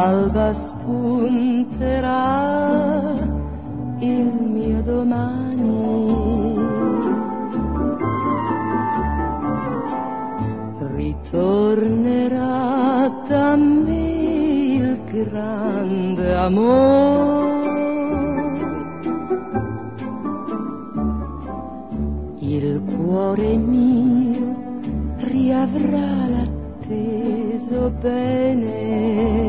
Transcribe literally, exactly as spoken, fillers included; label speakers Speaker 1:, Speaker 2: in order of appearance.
Speaker 1: l'alba spunterà il mio domani. Ritornerà da me il grande amore, il cuore mio riavrà l'atteso bene.